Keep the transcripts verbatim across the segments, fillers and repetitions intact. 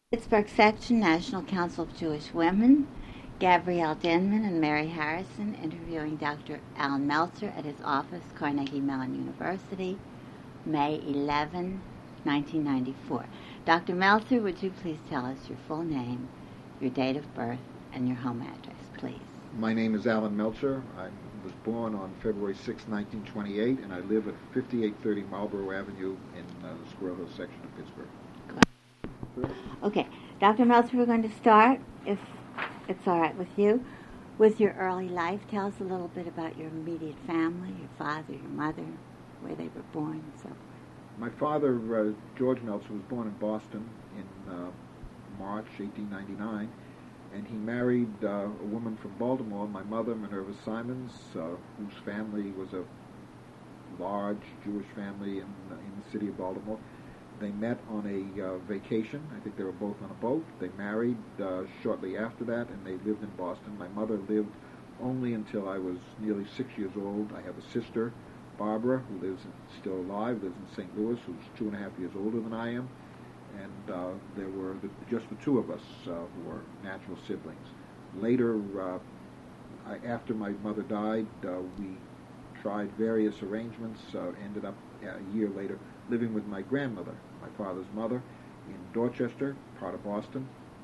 Pittsburgh Section, National Council of Jewish Women, Gabrielle Denman and Mary Harrison interviewing Doctor Alan Meltzer at his office, Carnegie Mellon University, May eleventh, nineteen ninety-four. Doctor Meltzer, would you please tell us your full name, your date of birth, and your home address, please? My name is Alan Meltzer. I was born on February sixth, nineteen twenty-eight, and I live at fifty-eight thirty Marlborough Avenue in uh, the Squirrel Hill section of Pittsburgh. Okay, Doctor Meltzer, we're going to start, if it's all right with you, with your early life. Tell us a little bit about your immediate family, your father, your mother, where they were born, and so forth. My father, uh, George Meltzer, was born in Boston in uh, March eighteen ninety-nine, and he married uh, a woman from Baltimore, my mother, Minerva Simons, uh, whose family was a large Jewish family in, uh, in the city of Baltimore. They met on a uh, vacation. I think they were both on a boat. They married uh, shortly after that, and they lived in Boston. My mother lived only until I was nearly six years old. I have a sister, Barbara, who lives in, still alive, lives in Saint Louis, who's two and a half years older than I am. And uh, there were the, just the two of us uh, who were natural siblings. Later, uh, I, after my mother died, uh, we tried various arrangements, uh, ended up a year later living with my grandmother, my father's mother, in Dorchester, part of Boston.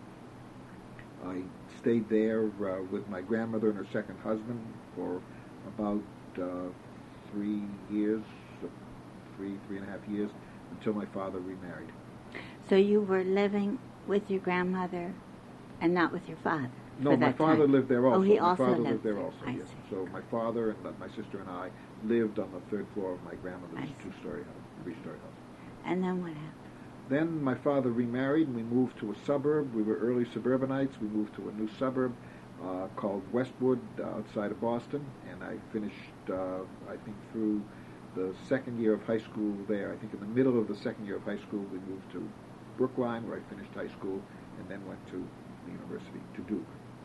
I stayed there uh, with my grandmother and her second husband for about uh, three years, three, three and a half years, until my father remarried. So you were living with your grandmother and not with your father? No, my father time. lived there also. Oh, he my also father lived lived there there. also, I yes. see. So my father and uh, my sister and I lived on the third floor of my grandmother's I see. two-story house, three-story house. And then what happened? Then my father remarried, and we moved to a suburb. We were early suburbanites. We moved to a new suburb uh, called Westwood, uh, outside of Boston, and I finished, uh, I think, through the second year of high school there. I think in the middle of the second year of high school, we moved to Brookline, where I finished high school, and then went to the university, to Duke.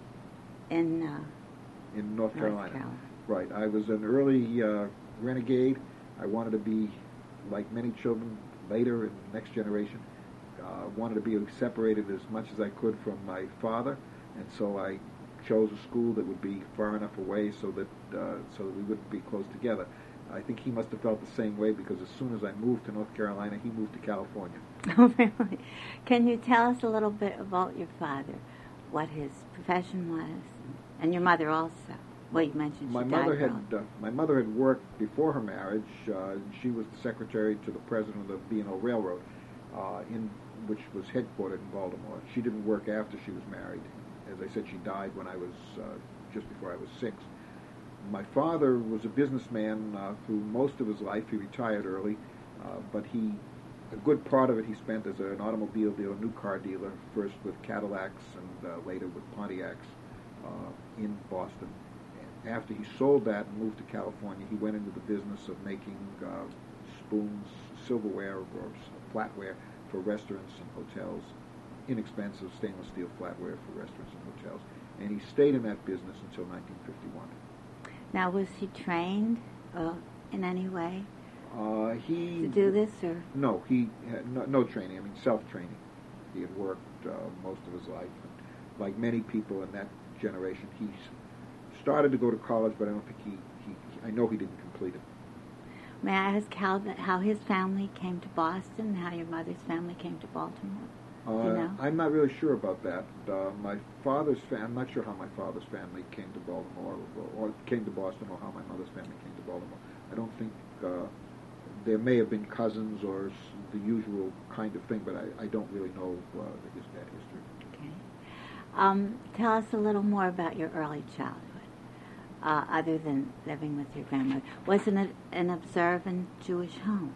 In uh, in North, North Carolina. Carolina. Right. I was an early uh, renegade. I wanted to be, like many children later in the next generation, uh, wanted to be separated as much as I could from my father, and so I chose a school that would be far enough away so that uh, so that we wouldn't be close together. I think he must have felt the same way, because as soon as I moved to North Carolina, he moved to California. Oh, really? Can you tell us a little bit about your father, what his profession was, and your mother also? Well, you mentioned she my died mother had early. uh, my mother had worked before her marriage. Uh, she was the secretary to the president of the B and O Railroad, uh, in which was headquartered in Baltimore. She didn't work after she was married. As I said, she died when I was uh, just before I was six. My father was a businessman uh, through most of his life. He retired early, uh, but he a good part of it he spent as an automobile dealer, new car dealer, first with Cadillacs and uh, later with Pontiacs uh, in Boston. And after he sold that and moved to California, he went into the business of making uh, spoons, silverware, or flatware for restaurants and hotels, inexpensive stainless steel flatware for restaurants and hotels. And he stayed in that business until nineteen fifty-one. Now, was he trained uh, in any way Uh, he to do this, or? No, he had no, no training. I mean, self-training. He had worked uh, most of his life. And like many people in that generation, he started to go to college, but I don't think he, he I know he didn't complete it. May I ask how the, how his family came to Boston, how your mother's family came to Baltimore? Uh, you know? I'm not really sure about that. Uh, my father's family, I'm not sure how my father's family came to Baltimore, or, or came to Boston, or how my mother's family came to Baltimore. I don't think, uh, there may have been cousins or s- the usual kind of thing, but I, I don't really know uh, his, that history. Okay. Um, tell us a little more about your early childhood, uh, other than living with your grandmother. Was it an, an observant Jewish home?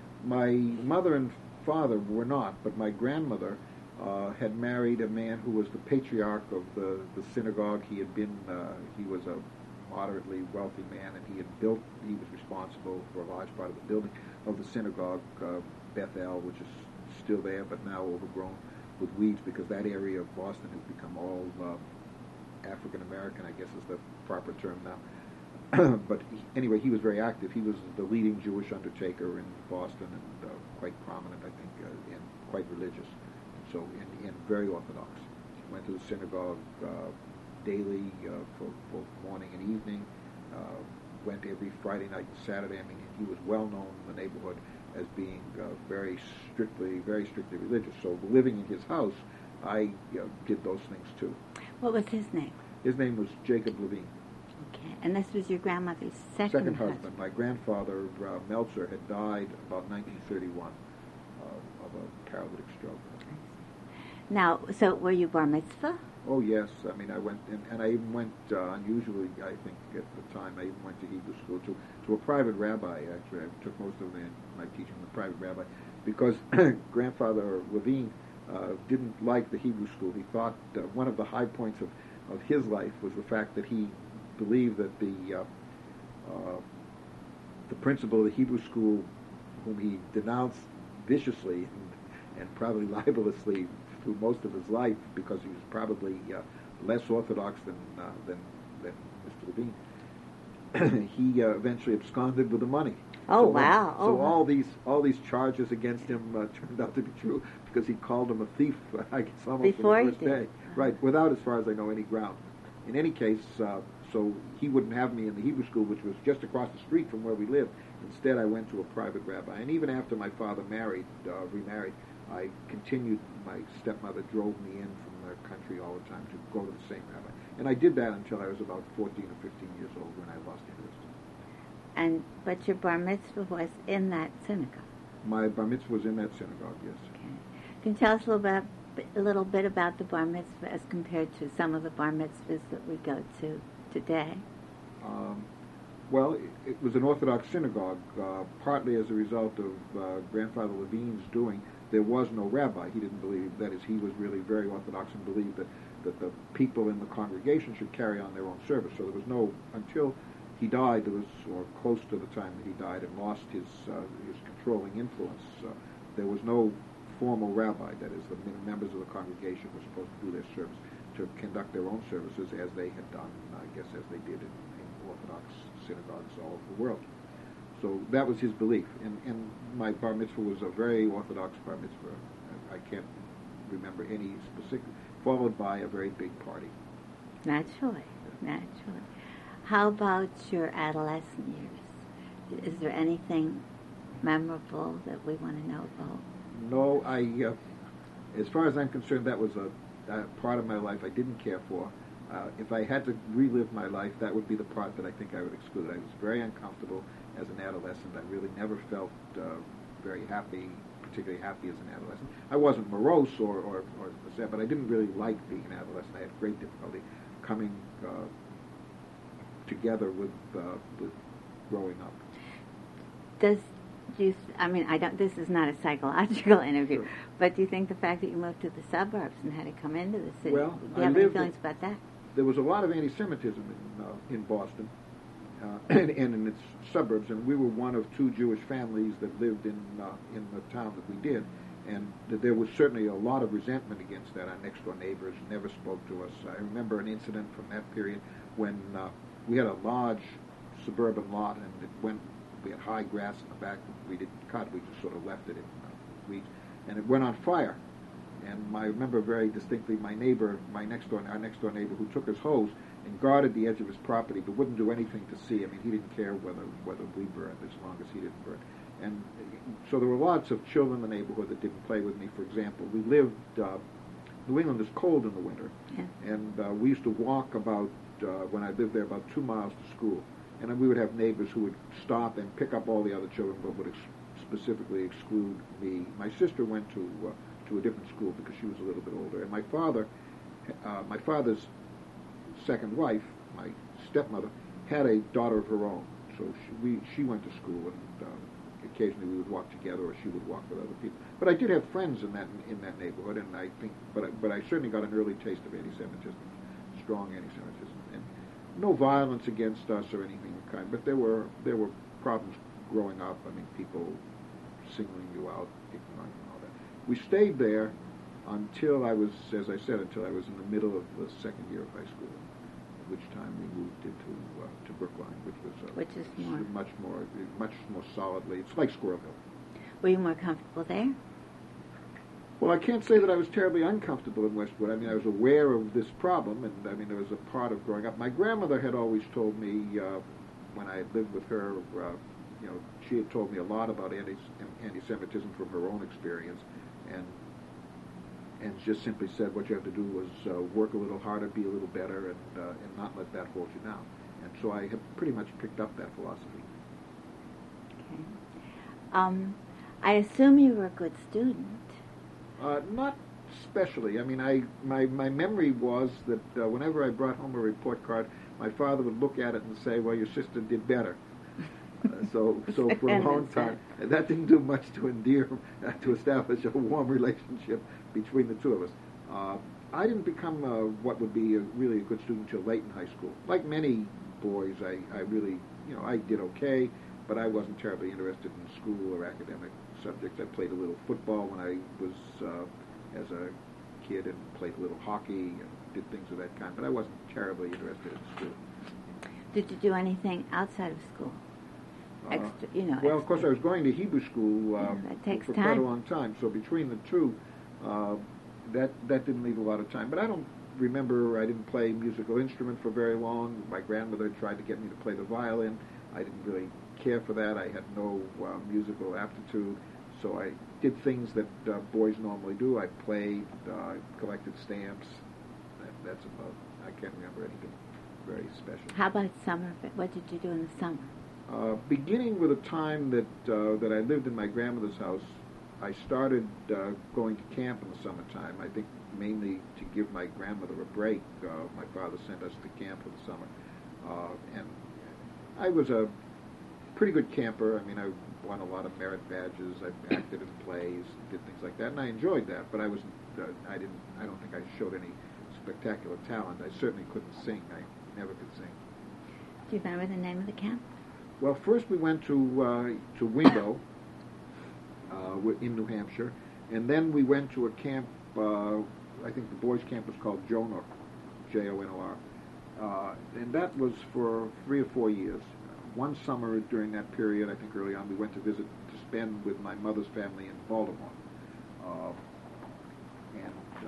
My mother and father were not, but my grandmother uh, had married a man who was the patriarch of the, the synagogue. He had been, uh, he was a moderately wealthy man, and he had built, he was responsible for a large part of the building of the synagogue, uh, Beth El, which is still there, but now overgrown with weeds, because that area of Boston has become all uh, African-American, I guess is the proper term now. But he, anyway, he was very active. He was the leading Jewish undertaker in Boston, and uh, quite prominent, I think, uh, and quite religious. so and, and very Orthodox. Went to the synagogue uh, daily uh, for both morning and evening. Uh, went every Friday night and Saturday. I mean, he was well known in the neighborhood as being uh, very strictly, very strictly religious. So living in his house, I uh, did those things too. What was his name? His name was Jacob Levine. Okay, and this was your grandmother's second, Second husband. husband. My grandfather, uh, Meltzer, had died about nineteen thirty-one uh, of a paralytic stroke. Now, so were you bar mitzvah? Oh, yes. I mean, I went, and, and I even went, uh, unusually, I think, at the time, I even went to Hebrew school, to, to a private rabbi, actually. I took most of the, my teaching from a private rabbi, because Grandfather Levine uh, didn't like the Hebrew school. He thought uh, one of the high points of, of his life was the fact that he believed that the, uh, uh, the principal of the Hebrew school, whom he denounced viciously and, and probably libelously through most of his life, because he was probably uh, less orthodox than uh, than, than Mister Levine. he uh, eventually absconded with the money. Oh so, wow! So oh, all these all these charges against him uh, turned out to be true because he called him a thief. I guess almost Before from he the first did. day, right? Without, as far as I know, any ground. In any case, uh, so he wouldn't have me in the Hebrew school, which was just across the street from where we lived. Instead, I went to a private rabbi, and even after my father married, uh, remarried. I continued, my stepmother drove me in from the country all the time to go to the same rabbi. And I did that until I was about fourteen or fifteen years old when I lost interest. And, but your bar mitzvah was in that synagogue? My bar mitzvah was in that synagogue, yes. Okay. Can you tell us a little bit, a little bit about the bar mitzvah as compared to some of the bar mitzvahs that we go to today? Um, well, it, it was an Orthodox synagogue, uh, partly as a result of uh, Grandfather Levine's doing. There was no rabbi. He didn't believe, that is, he was really very Orthodox and believed that, that the people in the congregation should carry on their own service. So there was no, until he died, there was, or close to the time that he died and lost his uh, his controlling influence, uh, there was no formal rabbi. That is, the members of the congregation were supposed to do their service, to conduct their own services as they had done, I guess, as they did in, in Orthodox synagogues all over the world. So that was his belief, and, and my bar mitzvah was a very Orthodox bar mitzvah. I, I can't remember any specific, followed by a very big party. Naturally, naturally. How about your adolescent years? Is there anything memorable that we want to know about? No, I, uh, as far as I'm concerned, that was a, a part of my life I didn't care for. Uh, if I had to relive my life, that would be the part that I think I would exclude. I was very uncomfortable as an adolescent. I really never felt uh, very happy, particularly happy as an adolescent. I wasn't morose or, or, or sad, but I didn't really like being an adolescent. I had great difficulty coming uh, together with uh, with growing up. Does do you? I mean, I don't. This is not a psychological interview, Sure. but do you think the fact that you moved to the suburbs and had to come into the city? Well, do you I have any lived feelings in- about that? There was a lot of anti-Semitism in, uh, in Boston uh, and, and in its suburbs, and we were one of two Jewish families that lived in uh, in the town that we did, and th- there was certainly a lot of resentment against that. Our next-door neighbors never spoke to us. I remember an incident from that period when uh, we had a large suburban lot, and it went. We had high grass in the back that we didn't cut. We just sort of left it in uh, weeds, and it went on fire. And I remember very distinctly my neighbor, my next door, our next door neighbor, who took his hose and guarded the edge of his property, but wouldn't do anything to see. I mean, he didn't care whether whether we burned as long as he didn't burn. And so there were lots of children in the neighborhood that didn't play with me. For example, we lived. Uh, New England is cold in the winter, Yeah. and uh, we used to walk about uh, when I lived there about two miles to school. And then we would have neighbors who would stop and pick up all the other children, but would ex- specifically exclude me. My sister went to uh, to a different school because she was a little bit older. And my father, uh, my father's second wife, my stepmother, had a daughter of her own. So she, we, she went to school, and uh, occasionally we would walk together, or she would walk with other people. But I did have friends in that in that neighborhood, and I think, but I, but I certainly got an early taste of anti-Semitism, strong anti-Semitism, and no violence against us or anything of the kind. But there were there were problems growing up. I mean, people singling you out, picking on you, and all that. We stayed there until I was, as I said, until I was in the middle of the second year of high school, at which time we moved into uh, to Brookline, which was uh, Which is more- much more much more solidly. It's like Squirrel Hill. Were you more comfortable there? Well, I can't say that I was terribly uncomfortable in Westwood. I mean, I was aware of this problem, and I mean, there was a part of growing up. My grandmother had always told me, uh, when I had lived with her, uh, you know, she had told me a lot about anti- anti-Semitism from her own experience, and and just simply said what you have to do was uh, work a little harder, be a little better, and uh, and not let that hold you down. And so I have pretty much picked up that philosophy. Okay. Um, I assume you were a good student. Uh, not especially. I mean, I my, my memory was that uh, whenever I brought home a report card, my father would look at it and say, "Well, your sister did better." Uh, so, so for a long time, that didn't do much to endear, uh, to establish a warm relationship between the two of us. Uh, I didn't become uh, what would be a, really a good student until late in high school. Like many boys, I, I really, you know, I did okay, but I wasn't terribly interested in school or academic subjects. I played a little football when I was uh, as a kid, and played a little hockey and did things of that kind, but I wasn't terribly interested in school. Did you do anything outside of school? Extra, you know. Well, extra. of course, I was going to Hebrew school uh, yeah, that takes for time. quite a long time. So between the two, uh, that that didn't leave a lot of time. But I don't remember. I didn't play musical instrument for very long. My grandmother tried to get me to play the violin. I didn't really care for that. I had no uh, musical aptitude. So I did things that uh, boys normally do. I played, uh, collected stamps. That, that's about. I can't remember anything very special. How about summer? What did you do in the summer? Uh, beginning with a time that uh, that I lived in my grandmother's house, I started uh, going to camp in the summertime. I think mainly to give my grandmother a break. Uh, my father sent us to camp for the summer, uh, and I was a pretty good camper. I mean, I won a lot of merit badges. I acted in plays, did things like that, and I enjoyed that. But I wasn't. Uh, I didn't. I don't think I showed any spectacular talent. I certainly couldn't sing. I never could sing. Do you remember the name of the camp? Well, first we went to uh, to Wingo uh, in New Hampshire, and then we went to a camp. Uh, I think the boys' camp was called Jonor, J O N O R, uh, and that was for three or four years. One summer during that period, I think early on, we went to visit to spend with my mother's family in Baltimore, uh, and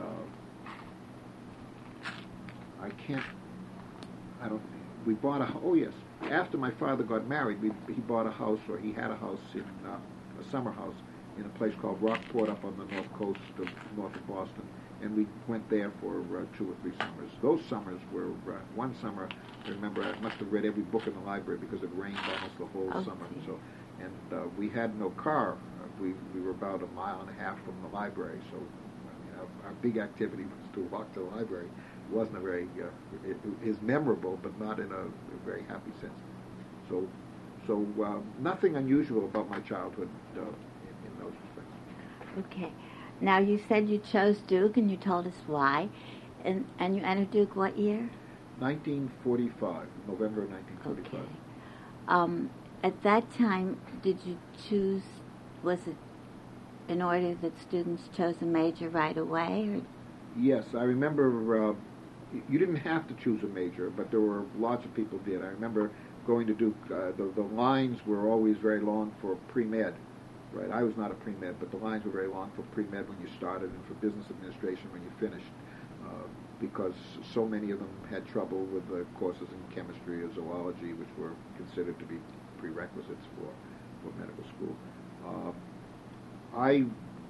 uh, I can't. I don't. We bought a. Oh yes. After my father got married, we, he bought a house, or he had a house in uh, a summer house in a place called Rockport up on the north coast of north of Boston, and we went there for uh, two or three summers. Those summers were uh, one summer. I remember I must have read every book in the library because it rained almost the whole oh, summer. So, and uh, we had no car. Uh, we we were about a mile and a half from the library, so I mean, our, our big activity was to walk to the library. It wasn't a very uh, it, it is memorable, but not in a, a very happy sense. So, so uh, nothing unusual about my childhood uh, in, in those respects. Okay. Now you said you chose Duke, and you told us why, and and you entered Duke what year? nineteen forty-five, November of nineteen forty-five. Okay. Um, at that time, did you choose? Was it in order that students chose a major right away, or? Yes, I remember. Uh, you didn't have to choose a major, but there were lots of people did. I remember going to Duke. Uh, the the lines were always very long for pre-med. Right, I was not a pre-med, but the lines were very long for pre-med when you started and for business administration when you finished, uh, because so many of them had trouble with the courses in chemistry or zoology, which were considered to be prerequisites for, for medical school. Uh, I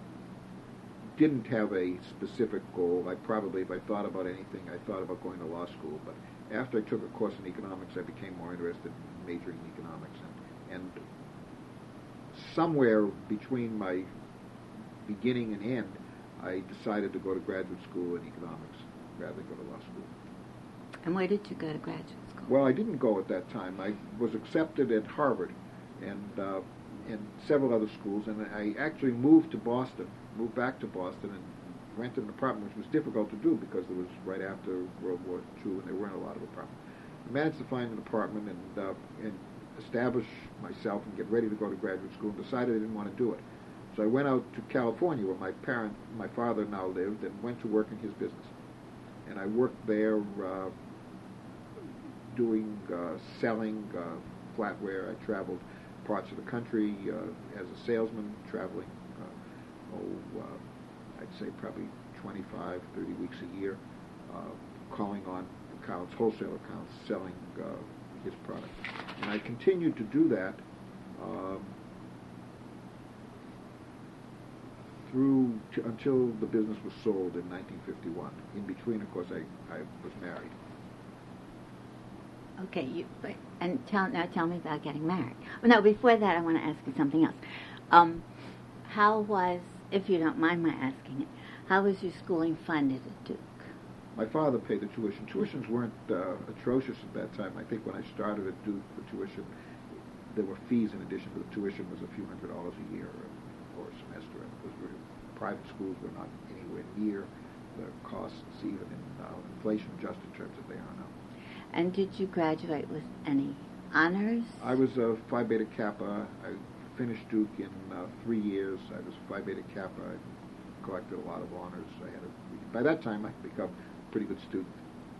didn't have a specific goal. I probably, if I thought about anything, I thought about going to law school, but after I took a course in economics, I became more interested in majoring in economics, and, and somewhere between my beginning and end, I decided to go to graduate school in economics rather than go to law school. And where did you go to graduate school? Well, I didn't go at that time. I was accepted at Harvard and uh, and several other schools, and I actually moved to Boston, moved back to Boston, and rented an apartment, which was difficult to do because it was right after World War Two, and there weren't a lot of apartments. I managed to find an apartment and uh, and establish myself and get ready to go to graduate school, and decided I didn't want to do it. So I went out to California, where my parent, my father now lived, and went to work in his business. And I worked there uh, doing, uh, selling uh, flatware. I traveled parts of the country uh, as a salesman, traveling. Uh, oh, uh, I I'd say probably twenty-five, thirty weeks a year, uh, calling on accounts, wholesale accounts, selling uh, his product. And I continued to do that um, through t- until the business was sold in nineteen fifty-one. In between, of course, I, I was married. Okay, you, but, and tell, now tell me about getting married. Well, no, before that, I want to ask you something else. Um, how was, if you don't mind my asking it, how was your schooling funded at Duke? My father paid the tuition. Tuitions weren't uh, atrocious at that time. I think when I started at Duke, the tuition, there were fees in addition, but the tuition was a few hundred dollars a year or, or a semester. And it was really, private schools were not anywhere near the costs, even in uh, inflation-adjusted terms that they are now. And did you graduate with any honors? I was a Phi Beta Kappa. I finished Duke in uh, three years. I was Phi Beta Kappa. I collected a lot of honors. I had a, by that time, I had become a pretty good student.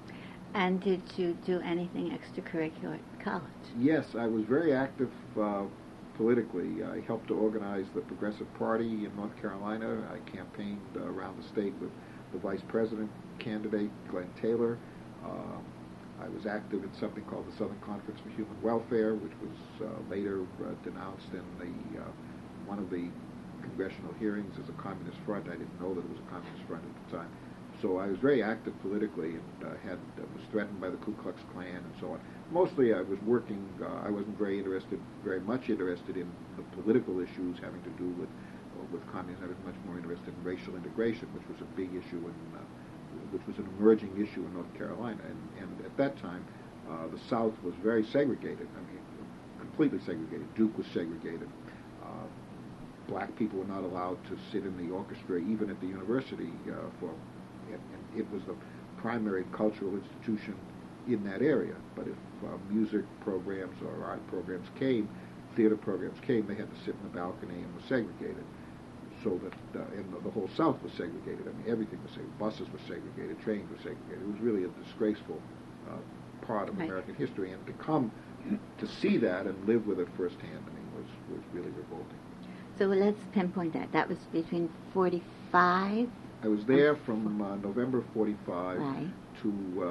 And did you do anything extracurricular at college? Yes, I was very active uh, politically. I helped to organize the Progressive Party in North Carolina. I campaigned uh, around the state with the vice president candidate, Glenn Taylor. Uh, I was active in something called the Southern Conference for Human Welfare, which was uh, later uh, denounced in the uh, one of the congressional hearings as a communist front. I didn't know that it was a communist front at the time. So I was very active politically and uh, had uh, was threatened by the Ku Klux Klan and so on. Mostly I was working, uh, I wasn't very interested, very much interested in the political issues having to do with uh, with communism. I was much more interested in racial integration, which was a big issue in uh, which was an emerging issue in North Carolina. And, and at that time, uh, the South was very segregated. I mean, completely segregated. Duke was segregated. Uh, black people were not allowed to sit in the orchestra, even at the university. Uh, for and, and it was the primary cultural institution in that area. But if uh, music programs or art programs came, theater programs came, they had to sit in the balcony and were segregated. So that, uh, and the, the whole South was segregated. I mean, everything was segregated. Buses were segregated, trains were segregated. It was really a disgraceful uh, part of right. American history. And to come to see that and live with it firsthand, I mean, was, was really revolting. So let's pinpoint that. That was between forty-five? I was there from uh, November forty-five right. to,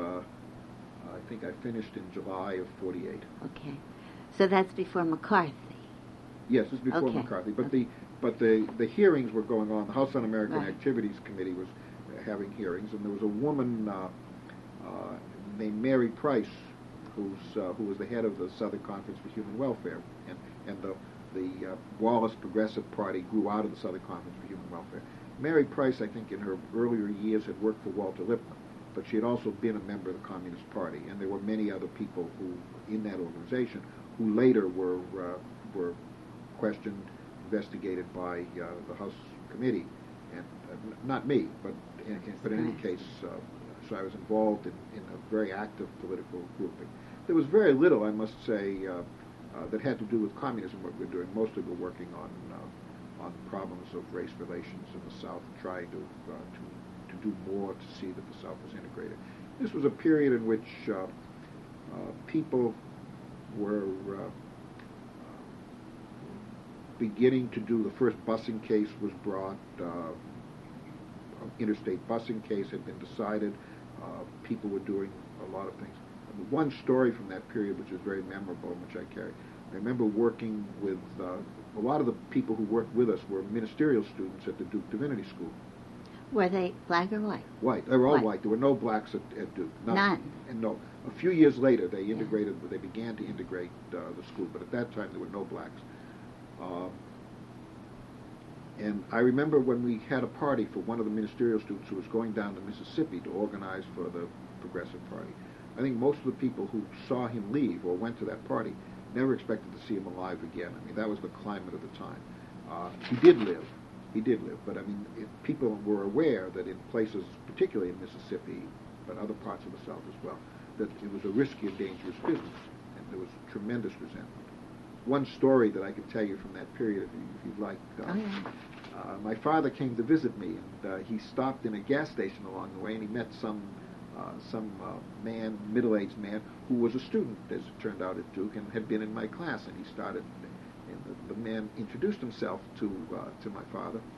uh, I think I finished in July of forty-eight. Okay. So that's before McCarthy? Yes, it's before okay. McCarthy. But okay. the But the, the hearings were going on. The House Un-American right. Activities Committee was having hearings, and there was a woman uh, uh, named Mary Price, who's uh, who was the head of the Southern Conference for Human Welfare, and and the the uh, Wallace Progressive Party grew out of the Southern Conference for Human Welfare. Mary Price, I think, in her earlier years had worked for Walter Lippmann, but she had also been a member of the Communist Party, and there were many other people who in that organization who later were uh, were questioned, investigated by uh, the House Committee, and uh, n- not me, but in, in, but in any case, uh, so I was involved in, in a very active political grouping. There was very little, I must say, uh, uh, that had to do with communism. What we're doing, mostly we're working on uh, on problems of race relations in the South, trying to uh, to to do more to see that the South was integrated. This was a period in which uh, uh, people were uh, beginning to do, the first busing case was brought, uh, interstate busing case had been decided, uh, people were doing a lot of things. One story from that period which is very memorable, which I carry, I remember working with, uh, a lot of the people who worked with us were ministerial students at the Duke Divinity School. Were they black or white? White. They were all white. white. There were no blacks at, at Duke. None. None. And no. A few years later, they integrated, yeah. they began to integrate uh, the school, but at that time there were no blacks. Um, and I remember when we had a party for one of the ministerial students who was going down to Mississippi to organize for the Progressive Party. I think most of the people who saw him leave or went to that party never expected to see him alive again. I mean, that was the climate of the time. Uh, he did live. He did live. But, I mean, if people were aware that in places, particularly in Mississippi, but other parts of the South as well, that it was a risky and dangerous business, and there was tremendous resentment. One story that I can tell you from that period, if, you, if you'd like. Uh, oh, yeah. uh, my father came to visit me, and uh, he stopped in a gas station along the way, and he met some uh, some uh, man, middle-aged man, who was a student, as it turned out, at Duke, and had been in my class. And he started, and the, the man introduced himself to uh, to my father,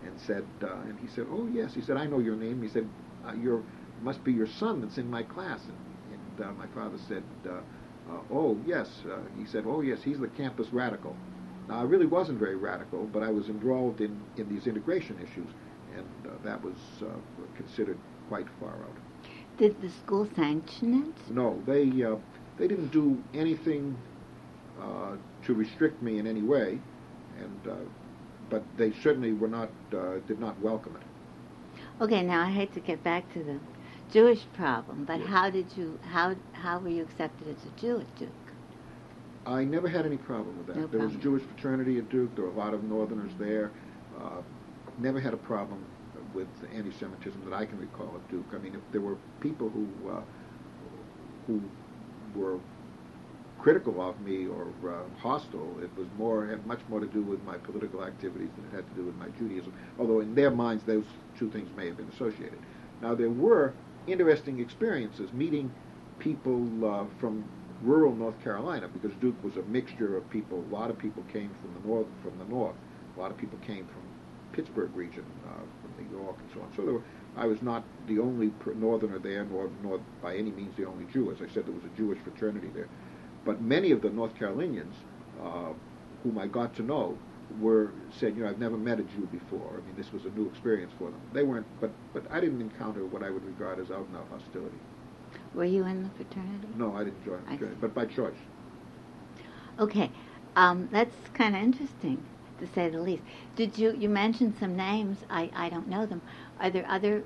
and said, uh, and he said, oh yes, he said, I know your name. He said, uh, your must be your son that's in my class. And, and uh, my father said, uh, uh, oh yes. Uh, he said, oh yes, he's the campus radical. Now I really wasn't very radical, but I was involved in, in these integration issues, and uh, that was uh, considered quite far out. Did the school sanction it? No, they uh, they didn't do anything uh, to restrict me in any way, and uh, but they certainly were not uh, did not welcome it. Okay, now I hate to get back to the Jewish problem, but Yes. how did you how how were you accepted as a Jew at Duke? I never had any problem with that. No there was a problem. Jewish fraternity at Duke. There were a lot of Northerners there. Uh, never had a problem with anti-Semitism that I can recall at Duke. I mean, if there were people who uh, who were critical of me or uh, hostile, it was more had much more to do with my political activities than it had to do with my Judaism. Although in their minds, those two things may have been associated. Now there were interesting experiences meeting people uh, from rural North Carolina, because Duke was a mixture of people. A lot of people came from the north. From the north, a lot of people came from Pittsburgh region, uh, from New York, and so on. So there were, I was not the only per- northerner there, nor, nor by any means the only Jew. As I said, there was a Jewish fraternity there. But many of the North Carolinians, uh, whom I got to know, were said, you know, I've never met a Jew before. I mean, this was a new experience for them. They weren't, but but I didn't encounter what I would regard as out-and-out hostility. Were you in the fraternity? No, I didn't join the I fraternity, see. but by choice. Okay, um, that's kind of interesting, to say the least. Did you, you mentioned some names, I, I don't know them. Are there other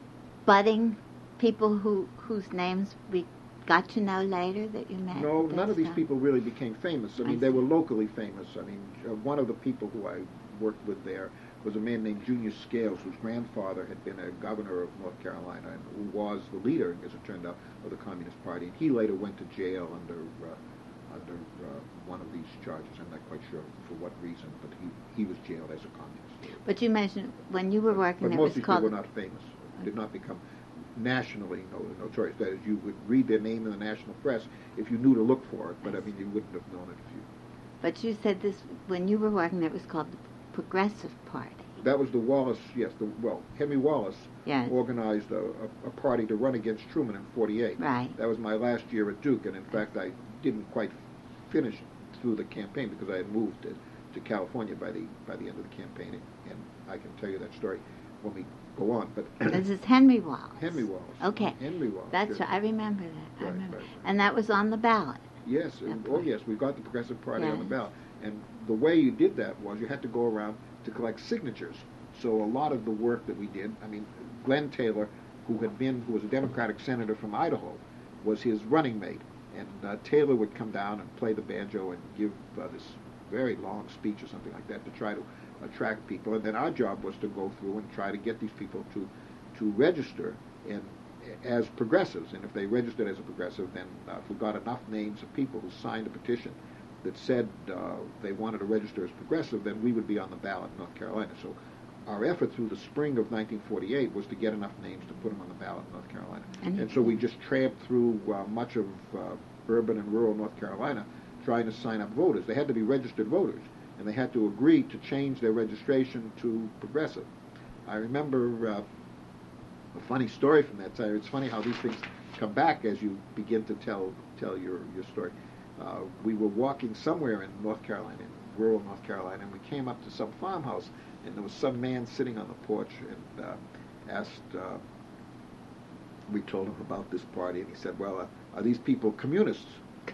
budding people who whose names we got to know later that you met? No, at none of these stuff? people really became famous. I mean, I they were see. locally famous. I mean, uh, one of the people who I worked with there was a man named Junius Scales, whose grandfather had been a governor of North Carolina and who was the leader, as it turned out, of the Communist Party. And he later went to jail under uh, under uh, one of these charges. I'm not quite sure for what reason, but he, he was jailed as a communist. But you mentioned when you were working, But it most was of these called... people were not famous, did not become nationally no- notorious. That is, you would read their name in the national press if you knew to look for it, but I mean, you wouldn't have known it if you... But you said this, when you were working, it was called the Progressive Party. That was the Wallace, yes, the, well, Henry Wallace Yes. organized a, a, a party to run against Truman in forty-eight. Right. That was my last year at Duke, and in fact, I didn't quite finish through the campaign because I had moved to, to California by the by the end of the campaign, and, and I can tell you that story when we go on. But This is Henry Wallace. Henry Wallace. Okay. Henry Wallace. That's yes. right. I remember that. I Right, remember. right, right. And that was on the ballot. Yes, That and, oh point. yes, we got the Progressive Party on the Yes. ballot. And the way you did that was you had to go around to collect signatures. So a lot of the work that we did, I mean, Glenn Taylor, who had been, who was a Democratic senator from Idaho, was his running mate. And uh, Taylor would come down and play the banjo and give uh, this very long speech or something like that to try to attract people. And then our job was to go through and try to get these people to, to register in, as progressives. And if they registered as a progressive, then uh, if we got enough names of people who signed a petition that said uh, they wanted to register as progressive, then we would be on the ballot in North Carolina. So our effort through the spring of nineteen forty-eight was to get enough names to put them on the ballot in North Carolina. And- And so we just tramped through uh, much of uh, urban and rural North Carolina trying to sign up voters. They had to be registered voters, and they had to agree to change their registration to progressive. I remember uh, a funny story from that time. It's funny how these things come back as you begin to tell tell your, your story. Uh, we were walking somewhere in North Carolina, in rural North Carolina, and we came up to some farmhouse, and there was some man sitting on the porch and uh, asked, uh, we told him about this party, and he said, well, uh, are these people communists?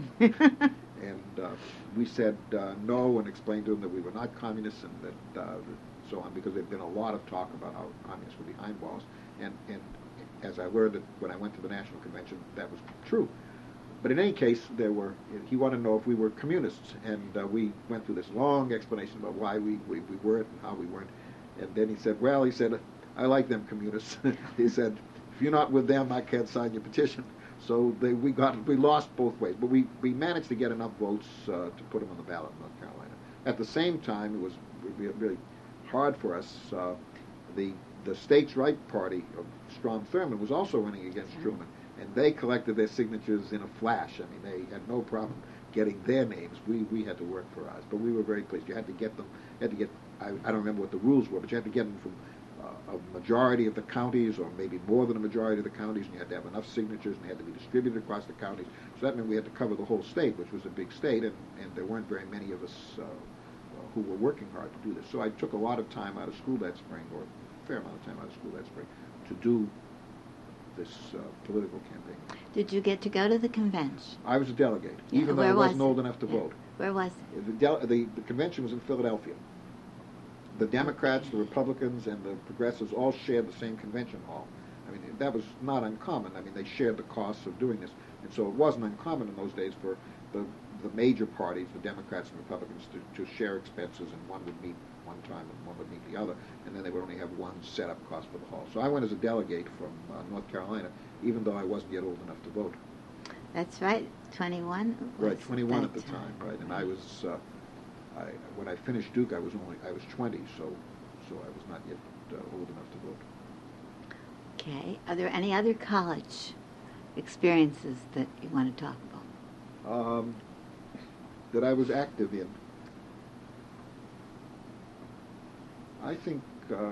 And uh, we said uh, no, and explained to him that we were not communists, and that uh, so on, because there'd been a lot of talk about how communists were behind walls. And, and as I learned that when I went to the National Convention, that was true. But in any case, there were. He wanted to know if we were communists, and uh, we went through this long explanation about why we, we, we weren't and how we weren't. And then he said, well, he said, I like them communists. He said, if you're not with them, I can't sign your petition. So they, we got we lost both ways, but we, we managed to get enough votes uh, to put them on the ballot in North Carolina. At the same time, it was really, really hard for us. Uh, the the States' Right Party of Strom Thurmond was also running against Truman, and they collected their signatures in a flash. I mean, they had no problem getting their names. We we had to work for ours, but we were very pleased. You had to get them, you had to get I, I don't remember what the rules were, but you had to get them from uh, a majority of the counties, or maybe more than a majority of the counties, and you had to have enough signatures, and they had to be distributed across the counties. So that meant we had to cover the whole state, which was a big state, and, and there weren't very many of us uh, who were working hard to do this. So I took a lot of time out of school that spring, or a fair amount of time out of school that spring, to do this uh, political campaign. Did you get to go to the convention? I was a delegate, Yeah, even though where I wasn't was old it? enough to Yeah. vote. Where was it? The, del- the, the convention was in Philadelphia. The Democrats, the Republicans, and the Progressives all shared the same convention hall. I mean, that was not uncommon. I mean, they shared the costs of doing this. And so it wasn't uncommon in those days for the, the major parties, the Democrats and Republicans, to, to share expenses, and one would meet one time and one would meet the other, and then they would only have one setup cost for the hall. So I went as a delegate from uh, North Carolina, even though I wasn't yet old enough to vote. That's right, twenty-one? Right, twenty-one at that the time, right, and I was, uh, I, when I finished Duke, I was only, I was twenty, so, so I was not yet uh, old enough to vote. Okay. Are there any other college experiences that you want to talk about? Um, that I was active in. I think uh,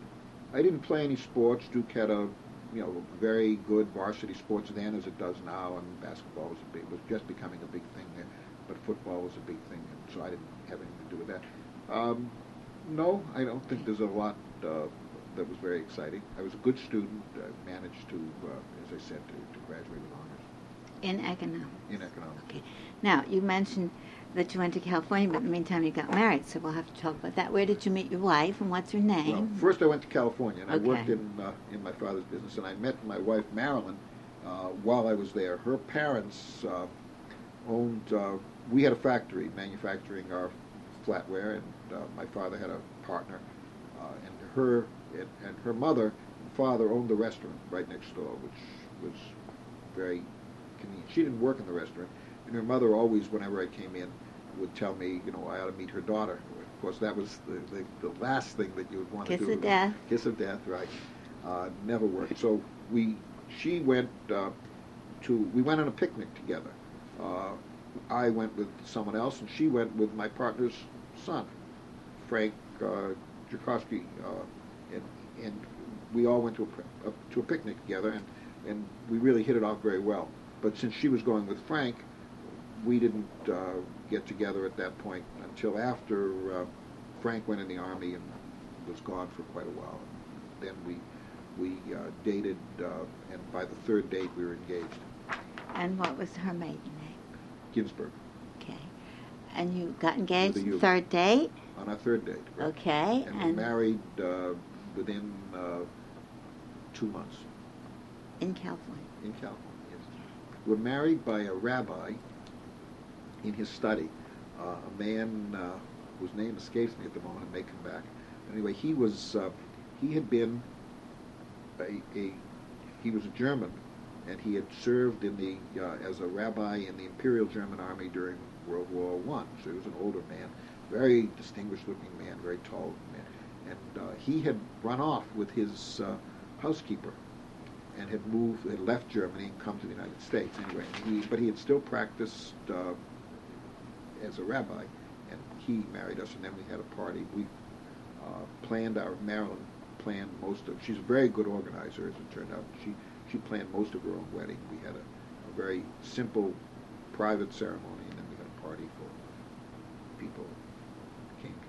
I didn't play any sports. Duke had a, you know, very good varsity sports then, as it does now, and basketball was a big, was just becoming a big thing there. But football was a big thing, and so I didn't have anything to do with that. Um, no, I don't think there's a lot uh, that was very exciting. I was a good student. I managed to, uh, as I said, to, to graduate with honors. In economics? In economics. Okay. Now, you mentioned that you went to California, but in the meantime you got married, so we'll have to talk about that. Where did you meet your wife, and what's her name? Well, first I went to California, and Okay. I worked in uh, in my father's business, and I met my wife, Marilyn, uh, while I was there. Her parents uh, owned, uh, we had a factory manufacturing our flatware, and uh, my father had a partner, uh, and her and, and her mother and father owned the restaurant right next door, which was very convenient. She didn't work in the restaurant, and her mother always, whenever I came in, would tell me, you know, I ought to meet her daughter. Of course, that was the, the, the last thing that you would want Kiss to do. of death. Kiss of death, right. Uh, never worked. So we, she went uh, to, we went on a picnic together. Uh, I went with someone else, and she went with my partner's son, Frank uh, Jakowski, uh, and, and we all went to a, a, to a picnic together, and, and we really hit it off very well. But since she was going with Frank, we didn't uh, get together at that point until after uh, Frank went in the Army and was gone for quite a while. Then we we uh, dated, uh, and by the third date we were engaged. And what was her maiden name? Ginsburg. Okay. And you got engaged With a U. third date? On our third date. Right? Okay. And, And we married uh, within uh, two months in California? in California. Yes. We're married by a rabbi in his study, uh, a man uh, whose name escapes me at the moment and may come back. Anyway, he was uh, he had been a, a he was a German, and he had served in the uh, as a rabbi in the Imperial German Army during World War One. So he was an older man, very distinguished-looking man, very tall man, and uh, he had run off with his uh, housekeeper and had moved, had left Germany and come to the United States anyway. He, but he had still practiced uh, as a rabbi, and he married us, and then we had a party. We uh, planned our, Marilyn planned most of, she's a very good organizer, as it turned out. She she planned most of her own wedding. We had a, a very simple, private ceremony, and then we had a party for people who came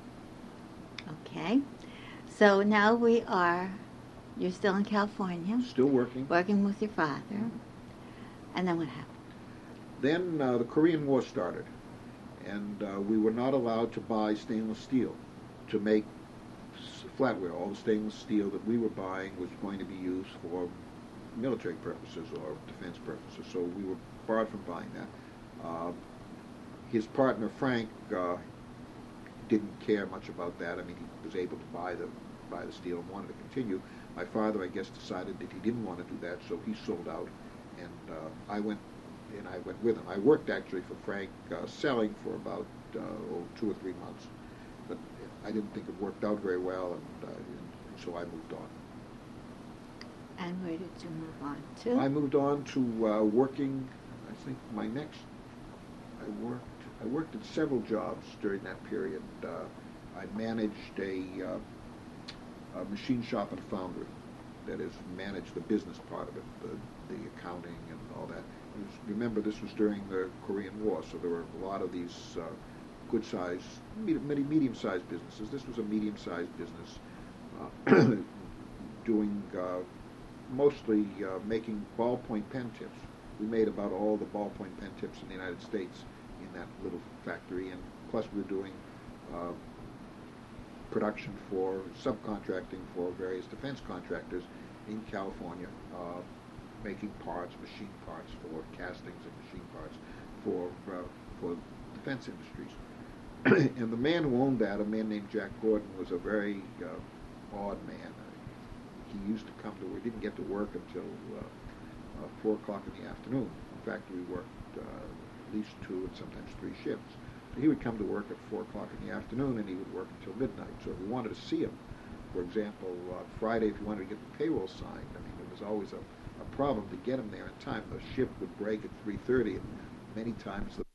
to the wedding. Okay. So now we are, you're still in California, Still working. working with your father. And then what happened? Then uh, the Korean War started, and uh, we were not allowed to buy stainless steel to make s- flatware. All the stainless steel that we were buying was going to be used for military purposes or defense purposes, so we were barred from buying that. Uh, his partner, Frank, uh, didn't care much about that. I mean, he was able to buy the, buy the steel and wanted to continue. My father, I guess, decided that he didn't want to do that, so he sold out, and uh, I went and I went with him. I worked actually for Frank uh, selling for about uh, oh, two or three months, but I didn't think it worked out very well, and, uh, and so I moved on. And where did you move on to? I moved on to uh, working. I think my next, I worked. I worked at several jobs during that period. Uh, I managed a, uh, a machine shop and foundry. That is, managed the business part of it, the, the accounting and all that. It was, remember, this was during the Korean War, so there were a lot of these uh, good-sized, medium, many medium-sized businesses. This was a medium-sized business, uh, doing uh, mostly uh, making ballpoint pen tips. We made about all the ballpoint pen tips in the United States in that little factory, and plus we were doing uh, production for subcontracting for various defense contractors in California, uh, making parts, machine parts for castings and machine parts for uh, for defense industries. And the man who owned that, a man named Jack Gordon, was a very uh, odd man. He used to come to work. Didn't get to work until uh, uh, four o'clock in the afternoon. In fact, we worked uh, at least two and sometimes three shifts. So he would come to work at four o'clock in the afternoon, and he would work until midnight. So if we wanted to see him, for example, uh, Friday, if you wanted to get the payroll signed, I mean, it was always a, a problem to get him there in time. The shift would break at three thirty, and many times the